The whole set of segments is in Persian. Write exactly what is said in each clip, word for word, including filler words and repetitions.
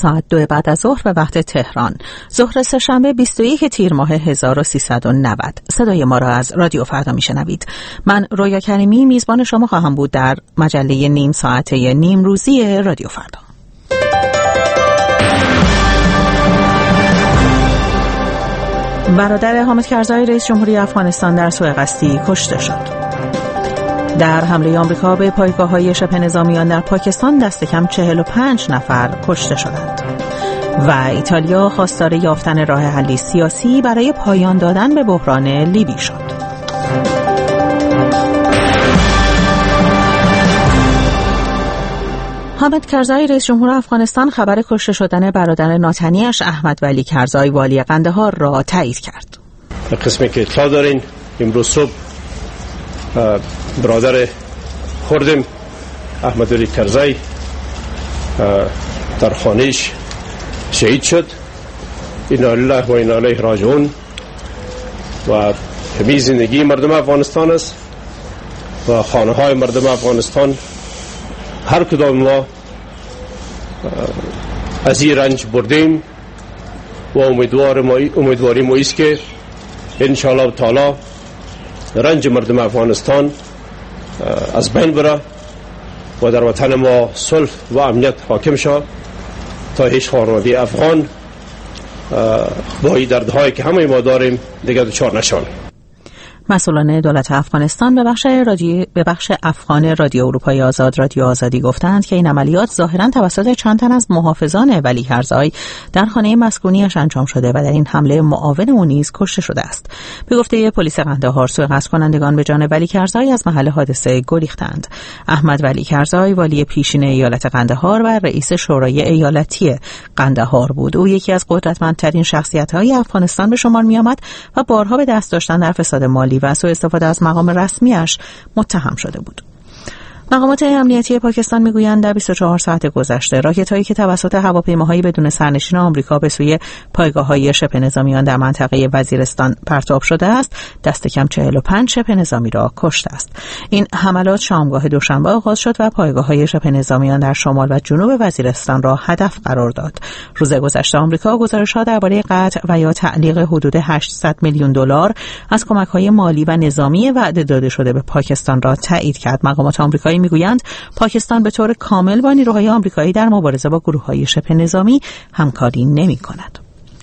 ساعت دو بعد از ظهر به وقت تهران، ظهر سه‌شنبه بیست و یک تیر ماه هزار و سیصد و نود. صدای ما را از رادیو فردا میشنوید. من رویا کریمی میزبان شما خواهم بود در مجله نیم ساعته نیم روزی رادیو فردا. برادر حامد کرزای رئیس جمهوری افغانستان در سوء قصدی کشته شد. در حمله آمریکا به پایگاه‌های شبه نظامیان در پاکستان دست کم چهل و پنج نفر کشته شدند. و ایتالیا خواستار یافتن راه حلی سیاسی برای پایان دادن به بحران لیبی شد. حامد کرزای رئیس جمهور افغانستان خبر کشته شدن برادر ناتنی‌اش احمد ولی کرزای والی قندهار را تایید کرد. قسمی که اطلاع دارین امروز صبح برادر خوردم احمد ولی کرزای در خانهش شهید شد. انا لله و انا الیه راجعون. و همین زندگی مردم افغانستان است و خانه های مردم افغانستان هر کدام ما از این رنج بردیم و امیدوار ما امیدواری ما است که ان شاء الله تعالی رنج مردم افغانستان از بین بره و در وطن ما صلح و امنیت حاکم شود تا هیچ خانواده افغان با این دردهایی که همه ما داریم دیگر دچار نشوند. مسئولان دولت افغانستان به بخش رادیو به بخش افغان رادیو اروپای آزاد رادیو آزادی گفتند که این عملیات ظاهراً توسط چند تن از محافظان ولی کرزای در خانه مسکونیش انجام شده و در این حمله معاون او نیز کشته شده است. به گفته پلیس قندهار، سوء قصد کنندگان به جان ولی کرزای از محل حادثه گریختند. احمد ولی کرزای والی پیشین ایالت قندهار و رئیس شورای ایالتی قندهار بود. او یکی از قدرتمندترین شخصیت‌های افغانستان به شمار می‌آمد و بارها به دست داشتن در فساد مالی و سوء استفاده از مقام رسمیش متهم شده بود. مقامات امنیتی پاکستان میگویند در بیست و چهار ساعت گذشته راکت‌هایی که توسط هواپیماهای بدون سرنشین آمریکا به سوی پایگاه‌های شبه نظامیان در منطقه وزیرستان پرتاب شده است، دست کم چهل و پنج شبه نظامی را کشته است. این حملات شامگاه دوشنبه آغاز شد و پایگاه‌های شبه نظامیان در شمال و جنوب وزیرستان را هدف قرار داد. روز گذشته آمریکا گزارش‌ها درباره قطع و یا تعلیق حدود هشتصد میلیون دلار از کمک‌های مالی و نظامی وعده داده شده به پاکستان را تایید کرد. مقامات آمریکایی میگویند پاکستان به طور کامل با نیروهای آمریکایی در مبارزه با گروه‌های شبه نظامی همکاری نمی‌کند.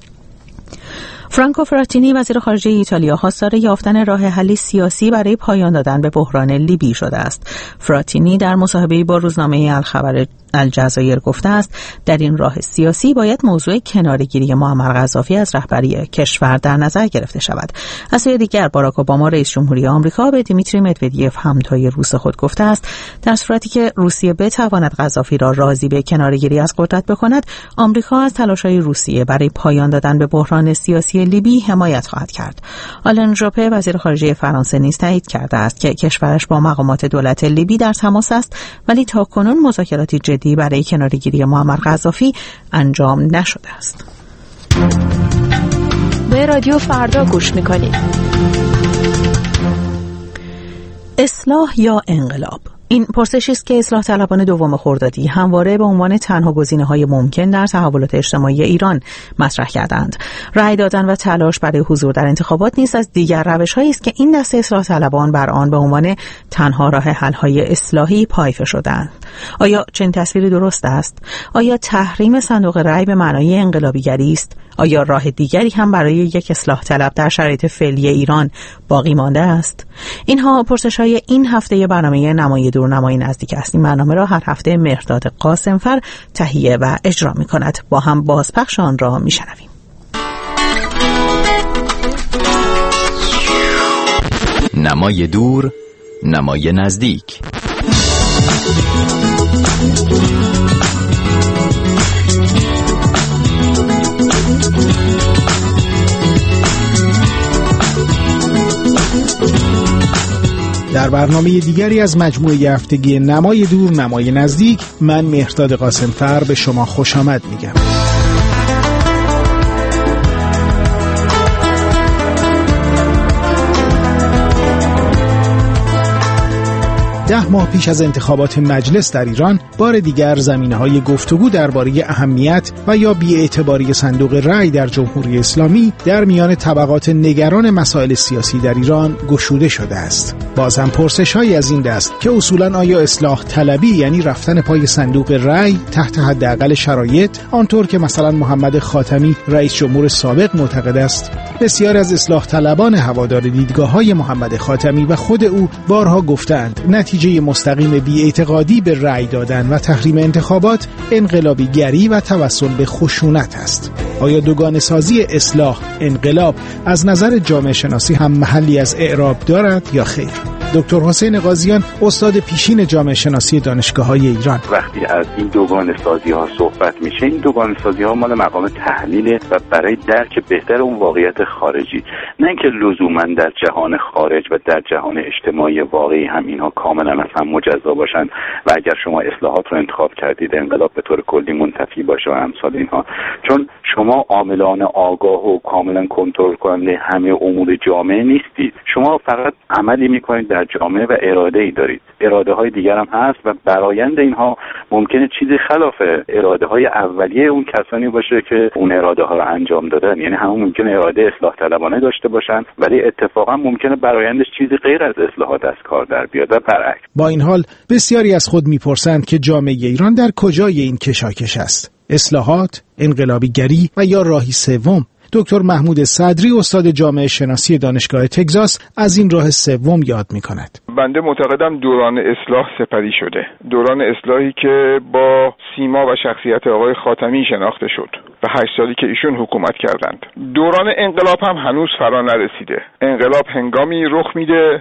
فرانکو فراتینی وزیر خارجه ایتالیا خواستار یافتن راه حلی سیاسی برای پایان دادن به بحران لیبی شده است. فراتینی در مصاحبه‌ای با روزنامه الخبر الجزایر گفته است در این راه سیاسی باید موضوع کناره‌گیری معمر قذافی از رهبری کشور در نظر گرفته شود. از سوی دیگر باراک اوباما رئیس جمهوری آمریکا به دیمیتری مدودیف همتای روس خود گفته است در صورتی که روسیه بتواند قذافی را راضی به کناره‌گیری از قدرت بکند، آمریکا از تلاش‌های روسیه برای پایان دادن به بحران سیاسی لیبی حمایت خواهد کرد. آلن ژوپه وزیر خارجه فرانسه نیز تایید کرده است که کشورش با مقامات دولت لیبی در تماس است، ولی تاکنون مذاکراتی جدی برای کناره‌گیری معمر قذافی انجام نشده است. به رادیو فردا گوش می‌کنید. اصلاح یا انقلاب؟ این پرسشی است که اصلاح طلبان دوم خردادی همواره به عنوان تنها گزینه‌های ممکن در تحولات اجتماعی ایران مطرح کردند. رأی دادن و تلاش برای حضور در انتخابات نیز از دیگر روش‌هایی است که این دسته اصلاح طلبان بر آن به عنوان تنها راه حل‌های اصلاحی پایه شدند. آیا چنین تصویری درست است؟ آیا تحریم صندوق رأی به معنای انقلابیگری است؟ آیا راه دیگری هم برای یک اصلاح طلب در شرایط فعلی ایران باقی مانده است؟ اینها پرسش‌های این هفته برنامه نمای دور نمای نزدیک است. این برنامه را هر هفته مهرداد قاسمفر تهیه و اجرا می‌کند. با هم بازپخش آن را می‌شنویم. نمای دور، نمای نزدیک. در برنامه دیگری از مجموعه هفتگی نمای دور نمای نزدیک، من مهرداد قاسمفر به شما خوش آمد میگم. ده ماه پیش از انتخابات مجلس در ایران بار دیگر زمینه‌های گفتگو درباره اهمیت و یا بی‌اعتباری صندوق رای در جمهوری اسلامی در میان طبقات نگران مسائل سیاسی در ایران گشوده شده است. باز هم پرسش‌هایی از این دست که اصولاً آیا اصلاح طلبی یعنی رفتن پای صندوق رای تحت حداقل شرایط آنطور که مثلا محمد خاتمی رئیس جمهور سابق معتقد است؟ بسیار از اصلاح طلبان هوادار دیدگاه‌های محمد خاتمی و خود او بارها گفتند نتیجه مستقیم بی‌اعتقادی به رأی دادن و تحریم انتخابات انقلابی گری و توسل به خشونت است. آیا دوگانه سازی اصلاح انقلاب از نظر جامعه شناسی هم محلی از اعراب دارد یا خیر؟ دکتر حسین قاضیان استاد پیشین جامعه شناسی دانشگاه‌های ایران: وقتی از این دوگانه سازی ها صحبت میشه، این دوگانه سازی ها مال مقام تحلیل و برای درک بهتر اون واقعیت خارجی، نه اینکه لزوما در جهان خارج و در جهان اجتماعی واقعی هم اینها کاملا از هم مجزا باشن و اگر شما اصلاحات رو انتخاب کردید انقلاب به طور کلی منتفی باشه و امثال اینها. چون شما عاملان آگاه و کاملا کنترل کننده همه امور جامعه نیستید، شما فقط عملی میکنید در جامعه و اراده ای دارید. اراده های دیگر هم هست و برآیند اینها ممکنه چیزی خلاف اراده های اولیه اون کسانی باشه که اون اراده ها رو انجام دادن. یعنی همون ممکنه اراده اصلاح طلبانه داشته باشن ولی اتفاقا ممکنه برآیندش چیزی غیر از اصلاحات از کار در بیاد و برعکس. با این حال بسیاری از خود میپرسند که جامعه ایران در کجای این کشاکش است؟ اصلاحات، انقلابی گری و یا راهی سوم؟ دکتر محمود صدری استاد جامعه شناسی دانشگاه تگزاس از این راه سوم یاد می‌کند. بنده معتقدم دوران اصلاح سپری شده. دوران اصلاحی که با سیما و شخصیت آقای خاتمی شناخته شد و هشت سالی که ایشون حکومت کردند. دوران انقلاب هم هنوز فرا نرسیده. انقلاب هنگامی رخ میده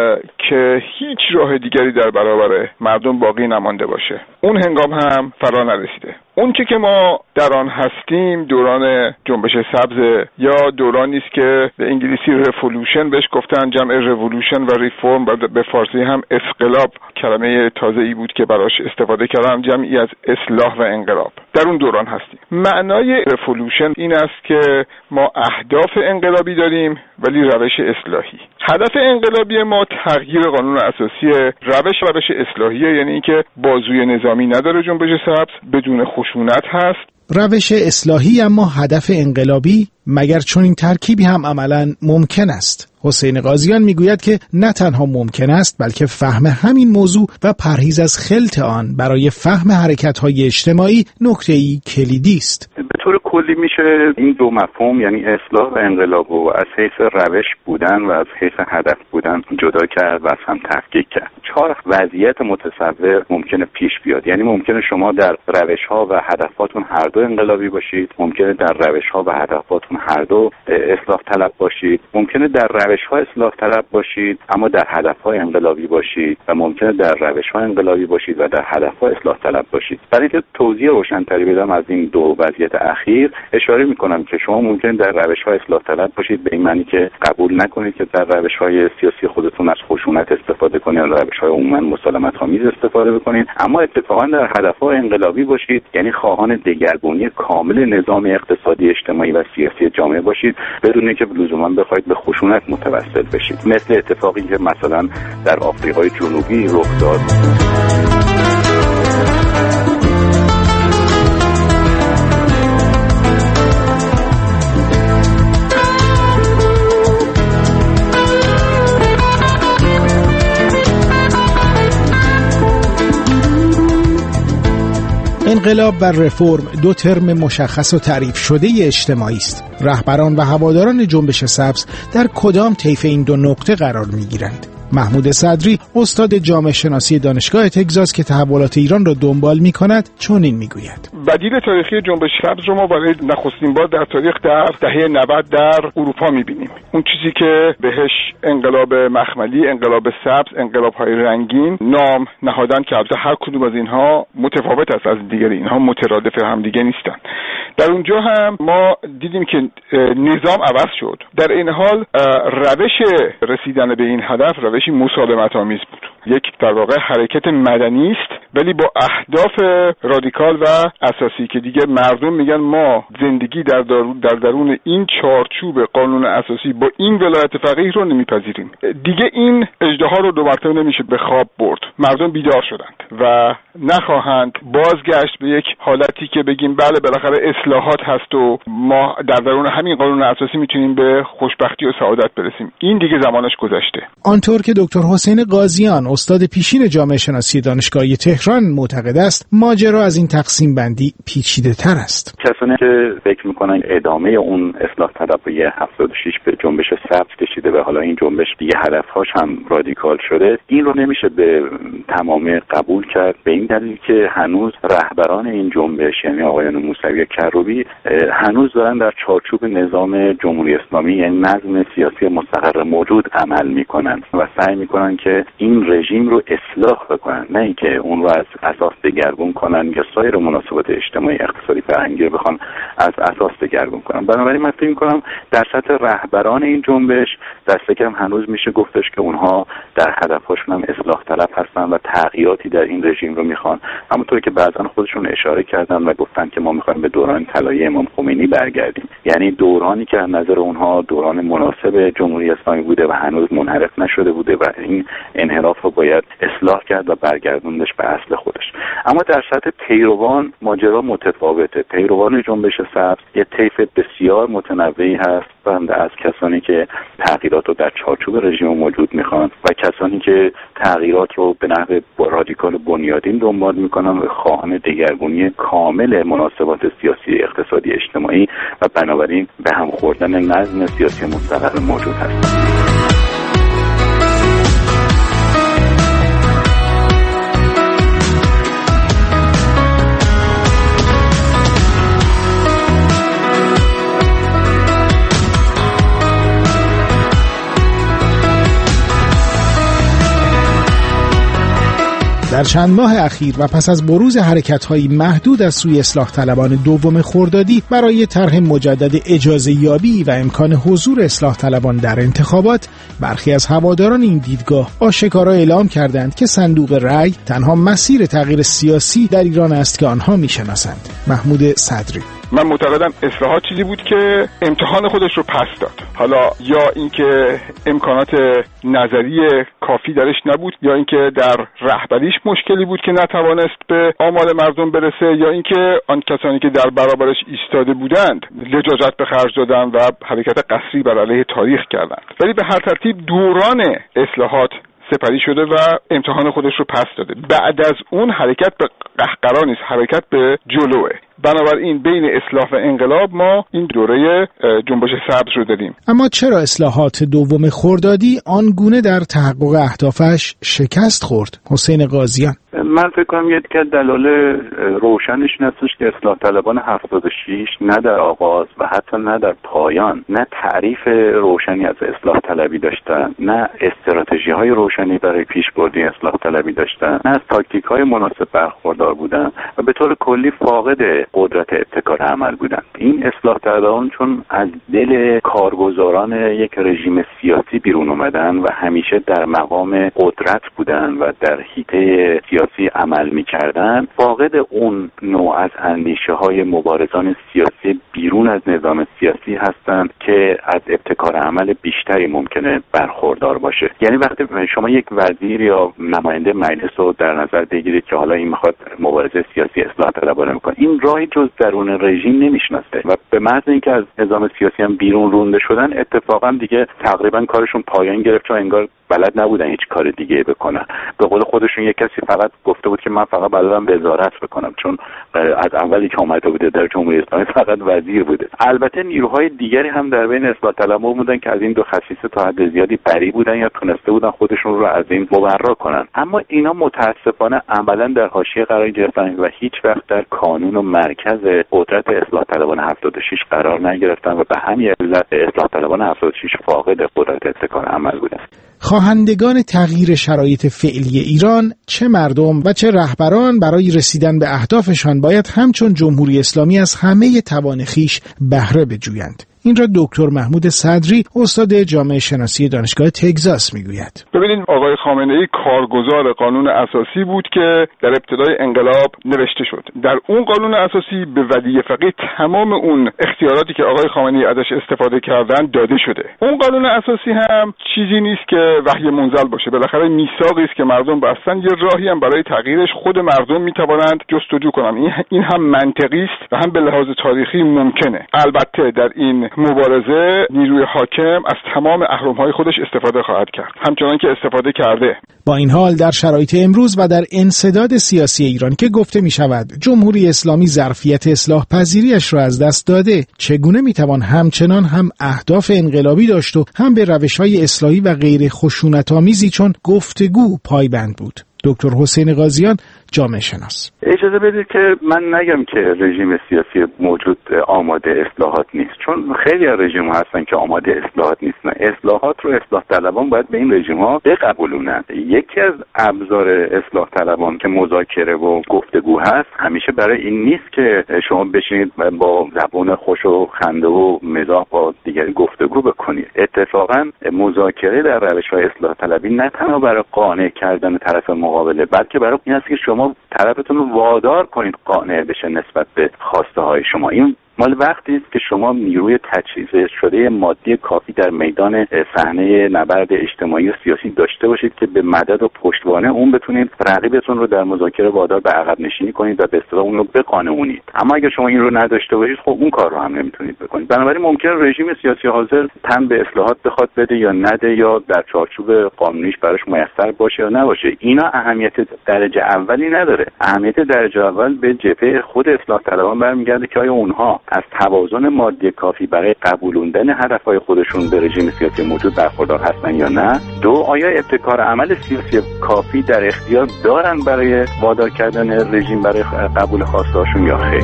که هیچ راه دیگری در برابر مردم باقی نمانده باشه. اون هنگام هم فرا نرسیده. اون چه که ما در آن هستیم دوران جنبش سبز یا دورانی است که به انگلیسی رولوشن بهش گفتن، جمع رولوشن و ریفورم و به فارسی هم انقلاب کلمه تازه‌ای بود که براش استفاده کردم، جمعی از اصلاح و انقلاب. در اون دوران هستیم. معنای رولوشن این است که ما اهداف انقلابی داریم ولی روش اصلاحی. هدف انقلابی ما تغییر قانون اساسی، روش روش اصلاحیه، یعنی اینکه بازوی نظامی نداره جنبش سبز، بدون خشونت هست. روش اصلاحی اما هدف انقلابی، مگر چون این ترکیبی هم عملاً ممکن است؟ حسین قاضیان میگوید که نه تنها ممکن است بلکه فهم همین موضوع و پرهیز از خلط آن برای فهم حرکت‌های اجتماعی نکته‌ای کلیدی است. به طور کلی میشه این دو مفهوم یعنی اصلاح و انقلاب رو از حیث روش بودن و از حیث هدف بودن جدا کرد و از هم تفکیک کرد. چهار وضعیت متصور ممکنه پیش بیاد. یعنی ممکنه شما در روش‌ها و هدفاتون هر دو انقلابی باشید، ممکنه در روش‌ها و هدفاتون هر دو اصلاح طلب باشید، ممکنه در روش‌ها اصلاح طلب باشید اما در هدف‌های انقلابی باشید و ممکنه در روش‌ها انقلابی باشید و در هدف‌ها اصلاح طلب باشید. برای اینکه توضیح روشن‌تری بدم از این دو وضعیت اخیر اشاره می‌کنم که شما ممکنه در روش‌ها اصلاح طلب باشید به این معنی که قبول نکنید که در روش‌های سیاسی خودتون از خشونت استفاده کنید یا روش‌های عموما مسالمت‌آمیز استفاده بکنید، اما اتفاقا در هدف‌ها انقلابی باشید، یعنی خواهان دگرگونی کامل نظام اقتصادی، اجتماعی و سیاسی جامعه باشید بدون اینکه لزوما بخواید به خشونت متوسل بشید. مثل اتفاقی که مثلا در آفریقای جنوبی رخ داد. انقلاب و رفرم دو ترم مشخص و تعریف شده اجتماعی است. رهبران و هواداران جنبش سبز در کدام طیف این دو نقطه قرار می‌گیرند؟ محمود صدری استاد جامعه شناسی دانشگاه تگزاس که تحولات ایران را دنبال می‌کند چنین می‌گوید: بدیل تاریخی جنبش سبز رو ما برای نخستین بار در تاریخ در دهه نود در اروپا می‌بینیم. اون چیزی که بهش انقلاب مخملی، انقلاب سبز، انقلاب‌های رنگین نام نهادن که البته هر کدوم از اینها متفاوت است از دیگر، اینها مترادف هم دیگه نیستن. در اونجا هم ما دیدیم که نظام عوض شد. در این حال روش رسیدن به این هدف روش جنبشی مسالمت آمیز بود. یک در واقع حرکت مدنی است ولی با اهداف رادیکال و اساسی که دیگه مردم میگن ما زندگی در در درون این چارچوب قانون اساسی با این ولایت فقیه رو نمیپذیریم. دیگه این اژدها رو دو مرتبه نمیشه به خواب برد. مردم بیدار شدند و نخواهند بازگشت به یک حالتی که بگیم بله بالاخره اصلاحات هست و ما در درون همین قانون اساسی میتونیم به خوشبختی و سعادت برسیم. این دیگه زمانش گذشته. آنطور که دکتر حسین قاضیان استاد پیشین جامعه شناسی دانشگاهی تهران معتقد است، ماجرا از این تقسیم بندی پیچیده تر است. کسانی که فکر میکنن ادامه اون اصلاح طلبی هفتاد و شش به جنبش سبز کشیده و حالا این جنبش دیگه هدفهاش هم رادیکال شده، این رو نمیشه به تمامی قبول کرد، به این دلیل که هنوز رهبران این جنبش یعنی آقایان موسوی کروبی هنوز دارن در چارچوب نظام جمهوری اسلامی یعنی نظم سیاسی مستقر موجود عمل میکنن و سعی میکنن که این رژیم رو اصلاح بکنن، نه اینکه اون رو از اساس دگرگون کنن یا سایر مناسبات اجتماعی اقتصادی فرهنگی رو بخوان از اساس دگرگون کنن. بنابراین من فکر می‌کنم در سطح رهبران این جنبش دست کم هنوز میشه گفتش که اونها در هدفشون هم اصلاح طلب هستن و تغییراتی در این رژیم رو میخوان، همونطور که بعضا خودشون اشاره کردن و گفتن که ما میخوایم به دوران طلایی امام خمینی برگردیم، یعنی دورانی که از نظر اونها دوران مناسب جمهوری اسلامی بوده و هنوز منحرف نشده بوده و این انحراف رو باید اصلاح کرد و برگردوندش به اصل خودش. اما در سطح پیروان ماجرا متفاوته. پیروان جنبش سبز یه طیف بسیار متنوعی هست، بنده از کسانی که تغییرات رو در چارچوب رژیم موجود میخوان و کسانی که تغییرات رو به نحو رادیکال بنیادین دنبال میکنن و خواهان دگرگونی کامل مناسبات سیاسی، اقتصادی، اجتماعی و بنابراین به هم خوردن نظم سیاسی مستقر موجود هست. در چند ماه اخیر و پس از بروز حرکت‌های محدود از سوی اصلاح طلبان دوم خردادی برای طرح مجدد اجازه یابی و امکان حضور اصلاح طلبان در انتخابات، برخی از هواداران این دیدگاه آشکارا اعلام کردند که صندوق رأی تنها مسیر تغییر سیاسی در ایران است که آنها می‌شناسند. محمود صدری: من معتقدم اصلاحات چیزی بود که امتحان خودش رو پس داد. حالا یا اینکه امکانات نظری کافی درش نبود، یا اینکه در رهبریش مشکلی بود که نتوانست به آمال مردم برسه، یا اینکه آن کسانی که در برابرش ایستاده بودند لجاجت به خرج دادن و حرکت قسری بر علیه تاریخ کردند. ولی به هر ترتیب دوران اصلاحات سپری شده و امتحان خودش رو پس داده. بعد از اون حرکت به قهقرا نیست، حرکت به جلوه. بنابراین بین اصلاح و انقلاب ما این دوره جنبش سبز رو داریم. اما چرا اصلاحات دوم خردادی آنگونه در تحقق اهدافش شکست خورد؟ حسین قاضیان: من فکر کنم یکی از دلایل روشنش این هستش که اصلاح طلبان هفتاد و شش نه در آغاز و حتی نه در پایان نه تعریف روشنی از اصلاح طلبی داشتن، نه استراتژی های روشنی برای پیشبردی اصلاح طلبی داشتن، نه از تاکتیک های مناسب برخوردار بودن و به طور کلی فاقد قدرت ابتکار عمل بودن. این اصلاح طلبان چون از دل کارگزاران یک رژیم سیاسی بیرون اومدن و همیشه در مقام قدرت بودن و در حیطه سیاسی عمل می‌کردن، فاقد اون نوع از اندیشه‌های مبارزان سیاسی بیرون از نظام سیاسی هستند که از ابتکار عمل بیشتری ممکنه برخوردار باشه. یعنی وقتی شما یک وزیر یا نماینده مجلس رو در نظر بگیرید که حالا این می‌خواد مبارزه سیاسی اصلاح طلبانه بکنه، این راهی جز درون رژیم نمیشناسه و به محض اینکه از نظام سیاسی هم بیرون رونده شدن، اتفاقا دیگه تقریبا کارشون پایان گرفت، چون انگار بلد نبودن هیچ کار دیگه بکنن. به قول خودشون یک کسی فقط گفته بود که من فقط بلدم وزارت بکنم، چون از اولی که اومده بوده در جمهوری اسلامی فقط وزیر بوده. البته نیروهای دیگری هم در بین اصلاح طلبها بودن که از این دو خصیصه تا حد زیادی بری بودن یا تونسته بودن خودشون رو از این مبرا کنن، اما اینا متاسفانه عملا در حاشیه قرار گرفتن و هیچ وقت در کانون و مرکز قدرت اصلاح طلبان هفتاد و شش قرار نگرفتن و به همین علت اصلاح طلبان هفتاد و شش فاقد قدرت ابتکار عمل بودن. خواهندگان تغییر شرایط فعلی ایران، چه مردم و چه رهبران، برای رسیدن به اهدافشان باید همچون جمهوری اسلامی از همه توان خویش بهره بجویند. این را دکتر محمود صدری استاد جامعه شناسی دانشگاه تگزاس میگوید. ببینید آقای خامنه‌ای کارگزار قانون اساسی بود که در ابتدای انقلاب نوشته شد. در اون قانون اساسی به ولی فقیه تمام اون اختیاراتی که آقای خامنه‌ای ازش استفاده کردن داده شده. اون قانون اساسی هم چیزی نیست که وحی منزل باشه. بالاخره میثاقی است که مردم بستن، یه راهی هم برای تغییرش خود مردم میتوانند جستجو کنند. این هم منطقی است و هم به لحاظ تاریخی ممکنه. البته در این مبارزه نیروی حاکم از تمام اهرم‌های خودش استفاده خواهد کرد، همچنان که استفاده کرده. با این حال در شرایط امروز و در انسداد سیاسی ایران که گفته می شود جمهوری اسلامی ظرفیت اصلاح پذیریش را از دست داده، چگونه می توان همچنان هم اهداف انقلابی داشت و هم به روش‌های اصلاحی و غیر خشونت‌آمیزی چون گفتگو پایبند بود؟ دکتر حسین قاضیان، جامعه شناس. اجازه بدید که من نگم که رژیم سیاسی موجود آماده اصلاحات نیست، چون خیلی از رژیم ها هستن که آماده اصلاحات نیستن. اصلاحات رو اصلاح طلبان باید به این رژیم ها بقبولونن. یکی از ابزار اصلاح طلبان که مذاکره و گفتگو هست، همیشه برای این نیست که شما بشینید با زبان خوش و خنده و مزاح با دیگری گفتگو بکنید. اتفاقا مذاکره در روش‌های اصلاح طلبی نه تنها برای قانع کردن طرف مقابله، بلکه برای این است که شما طرفتون رو وادار کنید قانع بشه نسبت به خواسته های شما. این مال وقتی است که شما نیروی تجهیز شده مادی کافی در میدان صحنه نبرد اجتماعی و سیاسی داشته باشید که به مدد و پشتوانه اون بتونید رقیبتون رو در مذاکره وادار به عقب نشینی کنید و به اصطلاح اون رو بقانعونید. اما اگر شما این رو نداشته باشید، خب اون کار رو هم نمیتونید بکنید. بنابراین ممکنه رژیم سیاسی حاضر تن به اصلاحات بخواد بده یا نده، یا در چارچوب قانونیش براش میسر باشه یا نباشه. اینا اهمیت درجه اولی نداره. اهمیت درجه اول به جبهه خود اصلاح طلبان برمیگرده که آیا اونها از توازن مادی کافی برای قبولوندن هدفهای خودشون به رژیم سیاسی موجود برخوردار هستن یا نه. دو، آیا ابتکار عمل سیاسی کافی در اختیار دارن برای وادار کردن رژیم برای قبول خواستهاشون یا خیر.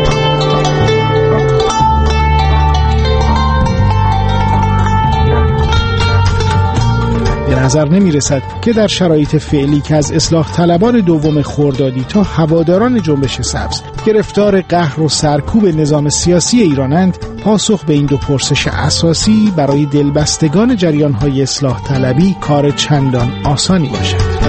به نظر نمی رسد که در شرایط فعلی که از اصلاح طلبان دوم خردادی تا هواداران جنبش سبز گرفتار قهر و سرکوب نظام سیاسی ایرانند، پاسخ به این دو پرسش اساسی برای دلبستگان جریان‌های اصلاح طلبی کار چندان آسانی باشد.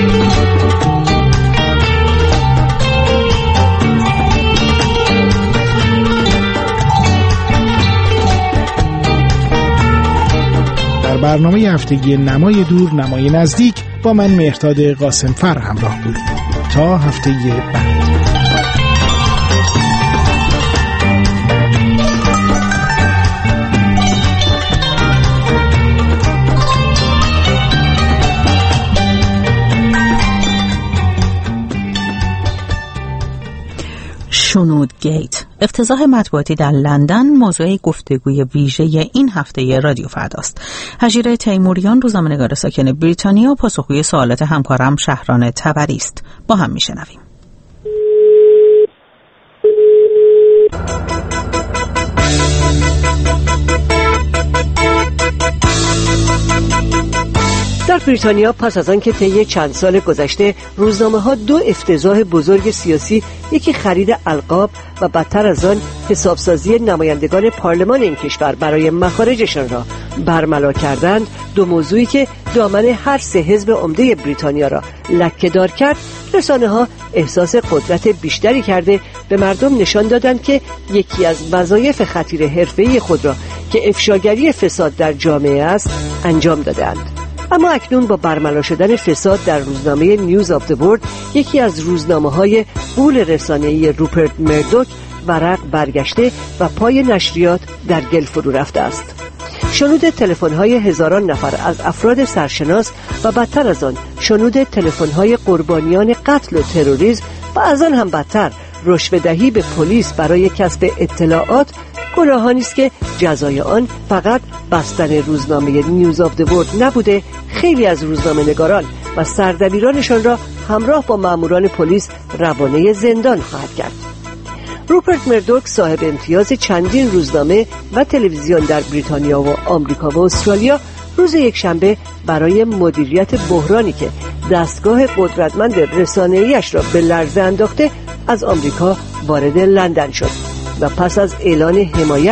برنامه هفتگی نمای دور نمای نزدیک با من مهرداد قاسمفر همراه بود. تا هفته بعد. شنودگیت، افتضاح مطبوعاتی در لندن، موضوع گفتگوی ویژه این هفته رادیو فرداست. هژیره تیموریان، روزنامه‌نگار ساکن بریتانیا، پاسخگوی سوالات همکارم شهران طبری است. با هم میشنویم. در بریتانیا پس از آن که طی چند سال گذشته روزنامه‌ها دو افتضاح بزرگ سیاسی، یکی خرید القاب و بدتر از آن حسابسازی نمایندگان پارلمان این کشور برای مخارجشان را برملا کردند، دو موضوعی که دامن هر سه حزب عمده بریتانیا را لکه‌دار کرد، رسانه‌ها احساس قدرت بیشتری کرده به مردم نشان دادند که یکی از وظایف خطیر حرفه‌ای خود را که افشاگری فساد در جامعه است انجام دادند. اما اکنون با برملا شدن فساد در روزنامه نیوز آف دی ورلد، یکی از روزنامه‌های غول رسانه‌ای روپرت مردوک، ورق برگشته و پای نشریات در گل فرو رفته است. شنود تلفن‌های هزاران نفر از افراد سرشناس و بدتر از آن شنود تلفن‌های قربانیان قتل و تروریسم و از آن هم بدتر رشوه‌دهی به پلیس برای کسب اطلاعات، گناهانی است که جزای آن فقط بستن روزنامه نیوز آف دی ورلد نبوده، خیلی از روزنامه‌نگاران و سردبیرانشان را همراه با ماموران پلیس روانه زندان خواهد کرد. روپرت مردوک، صاحب امتیاز چندین روزنامه و تلویزیون در بریتانیا و آمریکا و استرالیا، روز یکشنبه برای مدیریت بحرانی که دستگاه قدرتمند رسانه‌ایش را به لرزه انداخته از آمریکا وارد لندن شد و پس از اعلان حمایت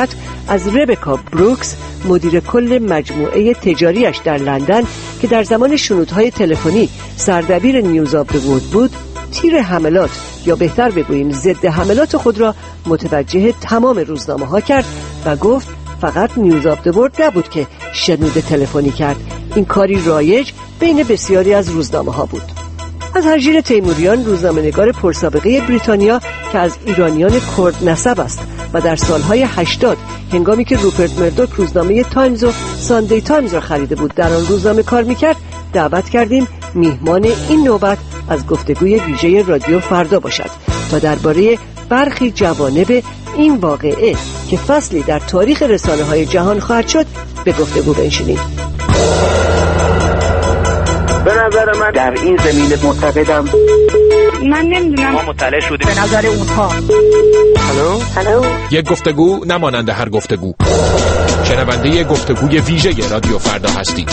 از ربکا بروکس، مدیر کل مجموعه تجاریش در لندن که در زمان شنودهای تلفنی سردبیر نیوز آف دی ورلد بود، تیر حملات یا بهتر بگوییم ضد حملات خود را متوجه تمام روزنامه ها کرد و گفت فقط نیوز آف دی ورلد نبود که شنود تلفنی کرد، این کاری رایج بین بسیاری از روزنامه ها بود. از هرجیر تیموریان، روزنامه‌نگار پرسابقه بریتانیا که از ایرانیان کرد نسب است و در سالهای هشتاد هنگامی که روپرت مردوک روزنامه تایمز و ساندی تایمز را خریده بود در آن روزنامه کار میکرد، دعوت کردیم میهمان این نوبت از گفتگوی ویژه رادیو فردا باشد تا درباره برخی جوانب این واقعه که فصلی در تاریخ رسانه‌های جهان خواهد شد به گفتگو بنشینیم. به نظر من در این زمینه معتقدم من نمیدونم ما مطلع شدیم به نظر اونها. هلو هلو یک گفتگو نمانند هر گفتگو. شنونده گفتگوی ویژه رادیو فردا هستید.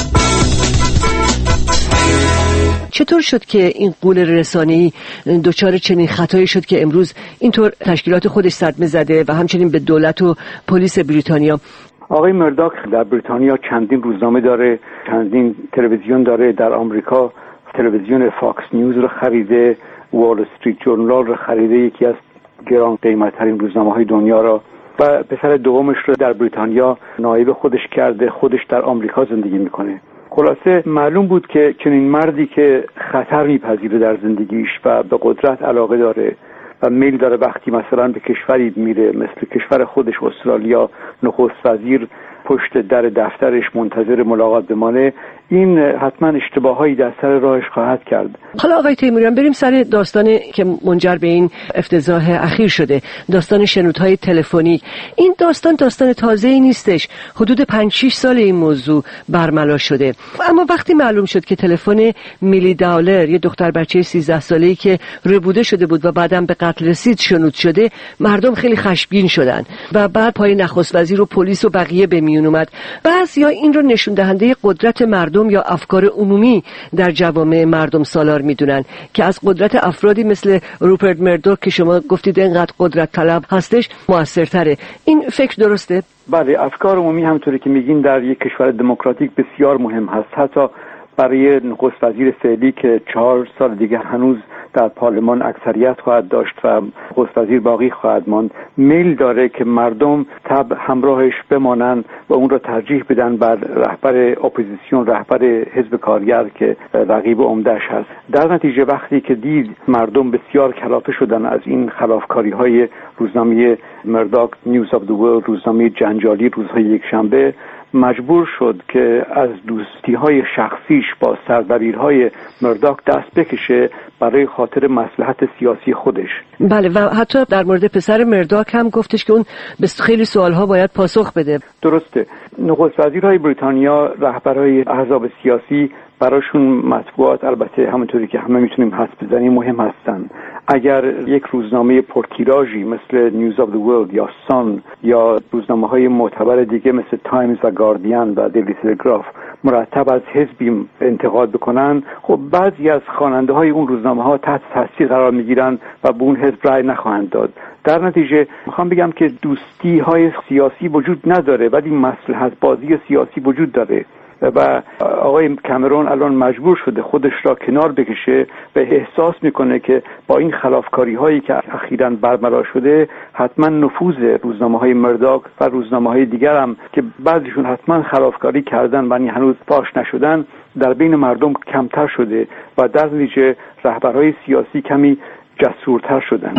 چطور شد که این غول رسانه‌ای دچار چنین خطایی شد که امروز اینطور تشکیلات خودش صدمه زده و همچنین به دولت و پلیس بریتانیا؟ آقای مرداک در بریتانیا چندین روزنامه داره، چندین تلویزیون داره. در آمریکا تلویزیون فاکس نیوز رو خریده، وال استریت جورنال رو خریده، یکی از گران قیمت‌ترین روزنامه‌های دنیا را، و پسر دومش رو در بریتانیا نایب خودش کرده، خودش در آمریکا زندگی میکنه. خلاصه معلوم بود که چنین مردی که خطر میپذیره در زندگیش و به قدرت علاقه داره و میل داره وقتی مثلا به کشوری میره مثل کشور خودش استرالیا، نخست وزیر پشت در دفترش منتظر ملاقات بمانه، این حتما اشتباهایی در سر راهش خواهد کرد. حالا آقای تیموریان بریم سر داستانی که منجر به این افتضاح اخیر شده، داستان شنودهای تلفنی. این داستان داستان تازه‌ای نیستش، حدود پنج شش سال این موضوع برملا شده، اما وقتی معلوم شد که تلفن میلی داولر، یه دختر بچه سیزده ساله‌ای که ربوده شده بود و بعدم به قتل رسید شنود شده، مردم خیلی خشمگین شدن و بعد پای نخست وزیر و پلیس و بقیه به میون اومد. بعضیا این رو نشون دهنده قدرت مردم یا افکار عمومی در جوامع مردم سالار میدونن که از قدرت افرادی مثل روپرت مردوک که شما گفتید اینقدر قدرت طلب هستش موثرتره. این فکر درسته؟ بله، افکار عمومی همونطوری که میگین در یک کشور دموکراتیک بسیار مهم هست. حتی برای نخست وزیر فعلی که چهار سال دیگه هنوز در پارلمان اکثریت خواهد داشت و نخست وزیر باقی خواهد ماند، میل داره که مردم تب همراهش بمانن و اون را ترجیح بدن بر رهبر اپوزیسیون، رهبر حزب کارگر که رقیب عمده‌اش هست. در نتیجه وقتی که دید مردم بسیار کلافه شدن از این خلافکاری های روزنامه مرداک، نیوز آف دی ورلد، روزنامه جنجالی روزهای یکشنبه، مجبور شد که از دوستی‌های شخصیش با سردبیرهای مرداک دست بکشه برای خاطر مصلحت سیاسی خودش. بله، و حتی در مورد پسر مرداک هم گفتش که اون به خیلی سوالها باید پاسخ بده. درسته. نخست وزیرهای بریتانیا، رهبرهای احزاب سیاسی، براشون مطبوعات البته همونطوری که همه میتونیم حدس بزنیم مهم هستن. اگر یک روزنامه پرتیراژی مثل نیوز آف دی ورلد یا سان یا روزنامه‌های معتبر دیگه مثل تایمز و گاردین و دیلی تلگراف مرتب از حزبی انتقاد بکنن، خب بعضی از خواننده‌های اون روزنامه‌ها تحت تاثیر قرار میگیرن و به اون حزب رأی نخواهند داد. در نتیجه میخوام بگم که دوستی‌های سیاسی وجود نداره ولی مصلحت بازی سیاسی وجود داره و آقای کامرون الان مجبور شده خودش را کنار بکشه و احساس میکنه که با این خلافکاری هایی که اخیراً برملا شده حتما نفوذ روزنامه های مرداک و روزنامه های دیگر هم که بعضیشون حتما خلافکاری کردن ولی هنوز فاش نشدن در بین مردم کمتر شده و در نتیجه رهبرهای سیاسی کمی جسورتر شدن.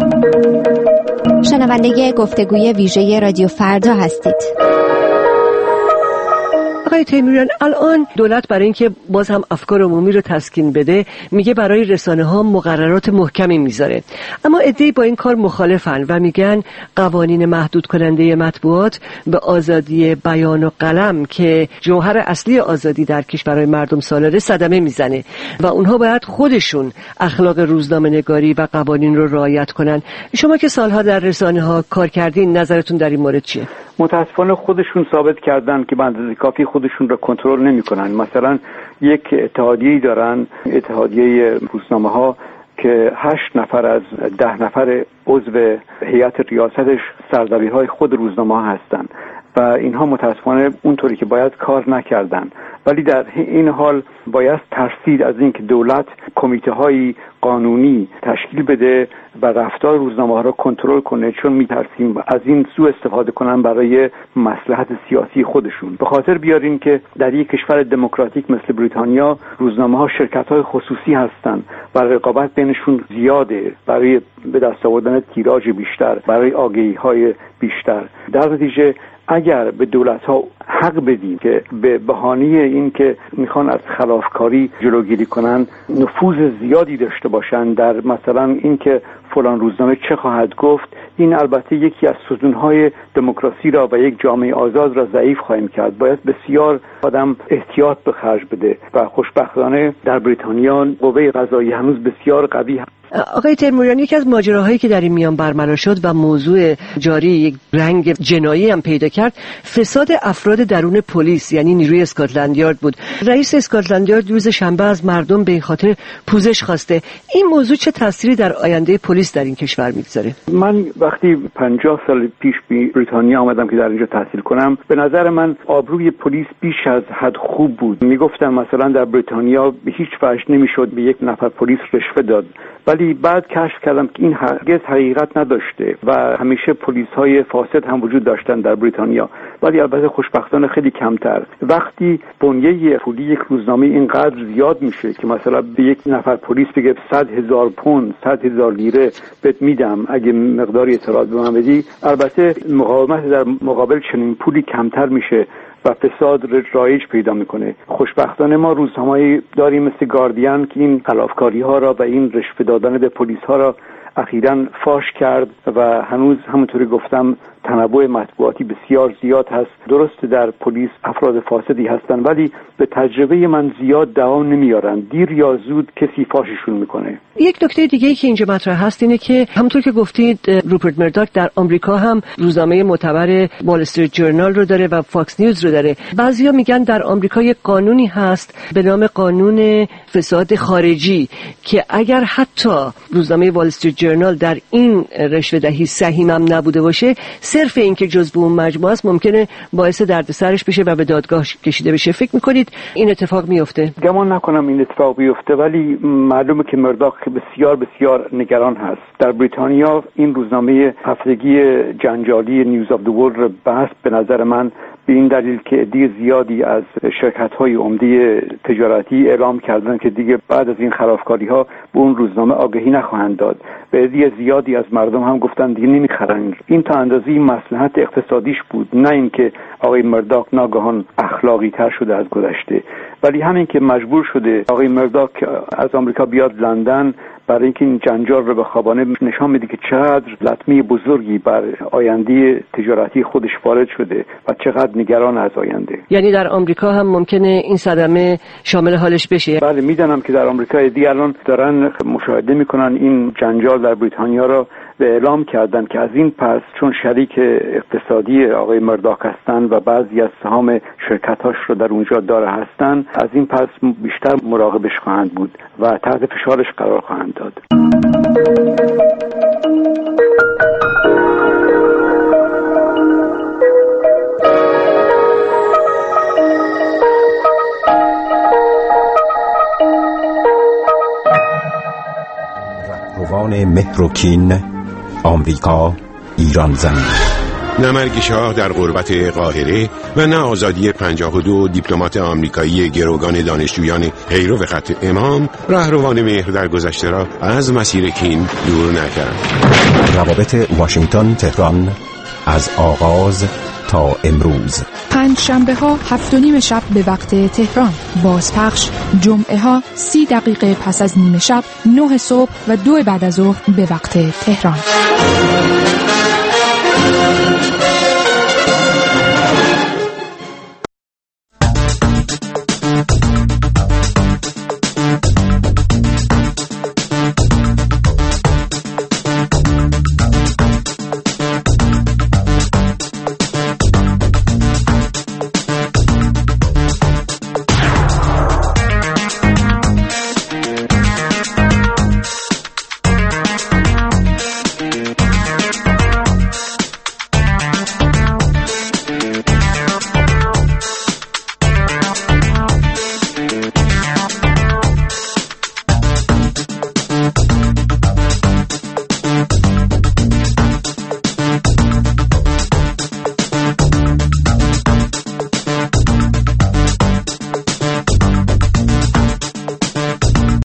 شنونده گفتگوی ویژه رادیو فردا هستید. آقای تیموریان، الان دولت برای اینکه باز هم افکار عمومی رو تسکین بده میگه برای رسانه ها مقررات محکمی میذاره، اما عده‌ای با این کار مخالفن و میگن قوانین محدود کننده مطبوعات به آزادی بیان و قلم که جوهر اصلی آزادی در کشورهای مردم سالاره صدمه میزنه و اونها باید خودشون اخلاق روزنامه نگاری و قوانین رو رعایت کنن. شما که سالها در رسانه ها کار کردین، نظرتون در این مورد چیه؟ متاسفانه خودشون ثابت کردن که به اندازه کافی خودشون را کنترل نمی‌کنن. مثلا یک اتحادیه‌ای دارن، اتحادیه روزنامه‌ها که هشت نفر از ده نفر عضو هیئت ریاستش سردبیرهای خود روزنامه هستند و اینها متاسفانه اونطوری که باید کار نکردن. ولی در این حال باید ترسید از اینکه دولت کمیته های قانونی تشکیل بده و رفتار روزنامه ها را کنترل کنه، چون میترسیم از این سوء استفاده کنن برای مصلحت سیاسی خودشون. به خاطر بیارین که در یک کشور دموکراتیک مثل بریتانیا روزنامه ها شرکت های خصوصی هستند و رقابت بینشون زیاده برای به دست آوردن تیراژ بیشتر، برای آگهی های بیشتر. در نتیجه اگر به دولت ها حق بدیم که به بهانه این که میخوان از خلافکاری جلوگیری کنن نفوذ زیادی داشته باشن در مثلا این که فلان روزنامه چه خواهد گفت، این البته یکی از ستونهای دموکراسی را و یک جامعه آزاد را ضعیف خواهیم کرد. باید بسیار آدم احتیاط به خرج بده و خوشبختانه در بریتانیا قوه قضاییه هنوز بسیار قوی هست. آقای تیموریان، یکی از ماجراهایی که در این میان برملا شد و موضوع جاری یک رنگ جنایی هم پیدا کرد، فساد افراد درون پلیس یعنی نیروی اسکاتلند یارد بود. رئیس اسکاتلند یارد روز شنبه از مردم به این خاطر پوزش خواسته. این موضوع چه تأثیری در آینده پلیس در این کشور میگذاره؟ من وقتی پنجاه سال پیش به بریتانیا آمدم که در اینجا تحصیل کنم، به نظر من آبروی پلیس بیش از حد خوب بود. میگفتم مثلا در بریتانیا به هیچ وجه نمیشد به یک نفر پلیس رشوه داد، ولی بعد کشف کردم که این هرگز حقیقت نداشته و همیشه پلیس های فاسد هم وجود داشتن در بریتانیا، ولی البته خوشبختانه خیلی کمتر. وقتی بنیه پولی یک روزنامه اینقدر زیاد میشه که مثلا به یک نفر پلیس بگه صد هزار پوند، صد هزار لیره بهت میدم اگه مقداری اطلاعات به من بدی، البته مقاومت در مقابل چنین پولی کمتر میشه و فساد رایج پیدا میکنه. خوشبختانه ما روزنامه‌ای داریم مثل گاردین که این خلافکاری ها را و این رشوه دادن به پلیس ها را اخیراً فاش کرد و هنوز همونطوری گفتم تنوع مطبوعاتی بسیار زیاد هست. درست در پلیس افراد فاسدی هستن، ولی به تجربه من زیاد دوام نمیارن. دیر یا زود کسی فاششون میکنه. یک نکته دیگه که اینجا مطرح هست اینه که همونطور که گفتید روپرت مرداک در آمریکا هم روزنامه معتبر وال استریت جورنال رو داره و فاکس نیوز رو داره. بعضیا میگن در آمریکا یک قانونی هست به نام قانون فساد خارجی که اگر حتی روزنامه وال استریت جورنال در این رشوه دهی سهیم هم نبوده باشه، صرف این که جزو اون مجموعه است ممکنه باعث دردسرش بشه و به دادگاه کشیده بشه. فکر میکنید این اتفاق میفته؟ گمان نکنم این اتفاق بیفته، ولی معلومه که مرداک بسیار بسیار نگران هست. در بریتانیا این روزنامه هفتگی جنجالی نیوز آف دی ورلد رو بست به نظر من به این دلیل که عده زیادی از شرکت‌های عمده تجارتی اعلام کردن که دیگه بعد از این خلافکاری‌ها به اون روزنامه آگهی نخواهند داد. به عده زیادی از مردم هم گفتن دیگه نمیخرن. این تا اندازه‌ای مصلحت اقتصادیش بود، نه اینکه آقای مرداک ناگهان اخلاقی‌تر شده از گذشته. ولی همین که مجبور شده آقای مرداک از آمریکا بیاد لندن برای اینکه این جنجال رو بخوابانه، نشان میده که چقدر لطمه بزرگی بر آینده تجارتی خودش وارد شده و چقدر نگران از آینده. یعنی در آمریکا هم ممکنه این صدمه شامل حالش بشه؟ بله، میدونم که در آمریکا دیگه الان دارن مشاهده میکنن این جنجال در بریتانیا رو و اعلام کردن که از این پس چون شریک اقتصادی آقای مرداک هستن و بعضی از سهام شرکتاش رو در اونجا داره هستن، از این پس بیشتر مراقبش خواهند بود و تحت فشارش قرار خواهند داد. رهروان مهر و کین، آمریکا، ایران زمین. نه مرگ شاه در غربت قاهره و نه آزادی پنجاه و دو دیپلمات آمریکایی گروگان دانشجویان پیرو خط امام رهروان مهر در گذشته را از مسیر کین دور نکرد. روابط واشنگتن تهران از آغاز تا امروز. پنج شنبه ها هفت و نیم شب به وقت تهران، بازپخش جمعه ها سی دقیقه پس از نیمه شب، نه صبح و دو بعد از ظهر به وقت تهران.